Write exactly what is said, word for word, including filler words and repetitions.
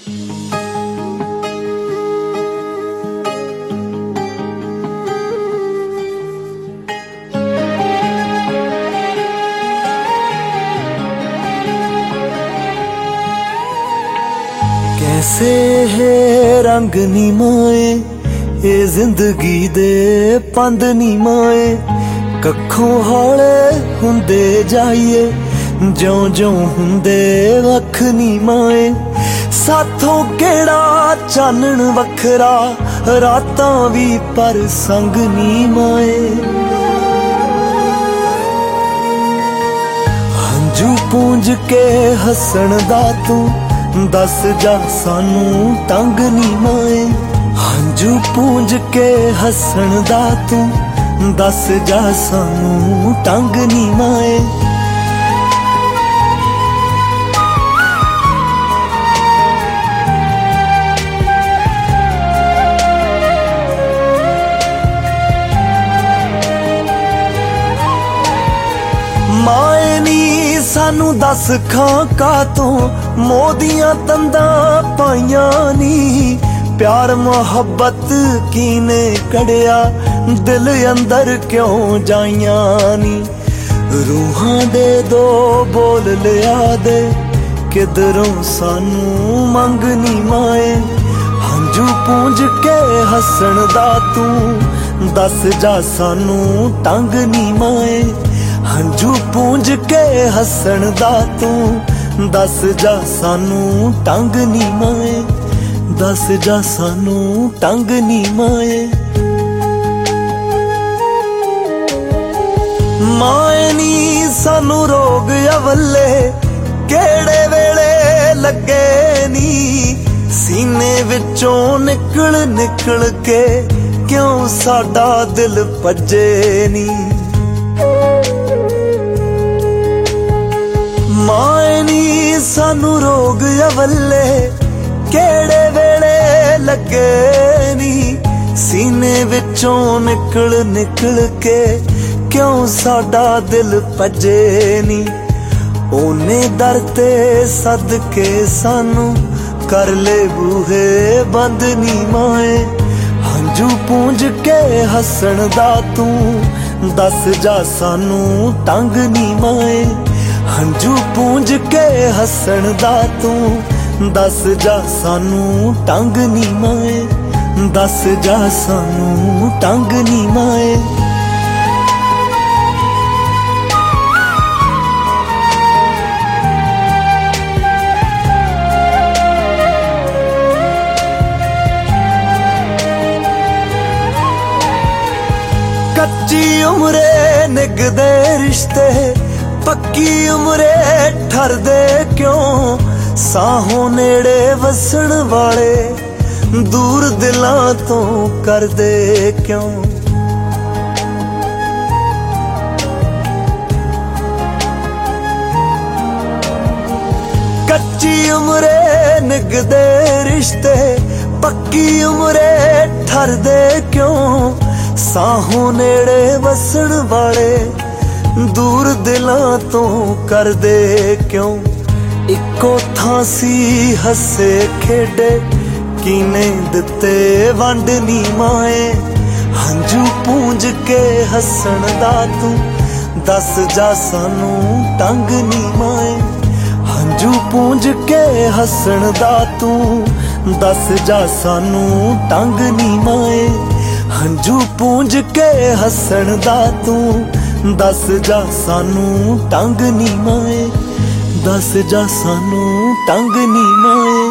कैसे है रंग नी माए ये जिंदगी दे पंद नी माए कखों हौले हुंदे जाइए ज्यों ज्यों हुंदे वख नी माए साथों केड़ा चानण वखरा रातां भी पर संग नी माए हंझू पूंज के हसन दा तू दस जा सानू तंग नी माए हंझू पूंज के हसन दा तू दस जा सानू तंग नी माए माए नी सानू दस खां का तो मोदियां तंदा पाइयां नी प्यार मोहब्बत कीने कड़िया दिल अंदर क्यों जाइयां नी रूहां दे दो बोल लिया दे किधरों सानू मंग नी माए हंझू पूंज के हसन दा तू दस जा सानू तंग नी माए हंझू पूंज के हसन दा तू दस जा सानू तंग नी माए दस जा सानू तंग नी माए माए नी सानू रोग अवले केड़े वेले लगे नी सीने विचों निकल निकल के क्यों साडा दिल भजे नी माए नी सानू रोग अवले केड़े वेले लगे नी सीने विचों निकल निकल के क्यों साडा दिल भजे नी ओने दर ते सदके सानू कर ले बूहे बंद नी माए हंझू पूंज के हसन दा तू दस जा सानू तंग नी माए हंझू पूंज के हसन दा तू दस जा सानू तंग नी माए दस जा सानू तंग नी माए कच्ची उम्रे निगदे रिश्ते पक्की उम्रे ठरदे क्यों साहों नेड़े वसन वाले दूर दिलां तो करदे क्यों कच्ची उम्रे निगदे रिश्ते पक्की उम्रे ठरदे क्यों साहों नेड़े वसन वाले दूर दिलां तो कर दे क्यों इको थांसी हसे खेडे कीने दिते वंड नी माए हंझू पूंज के हसन दा तू दस जा सानू तंग नी माए हंझू पूंज के हसन दा तू दस जा सानू तंग नी माए हंझू पूंज के हसन दा तू दस जा सानू तंग नी माए दस जा सानू तंग नी माए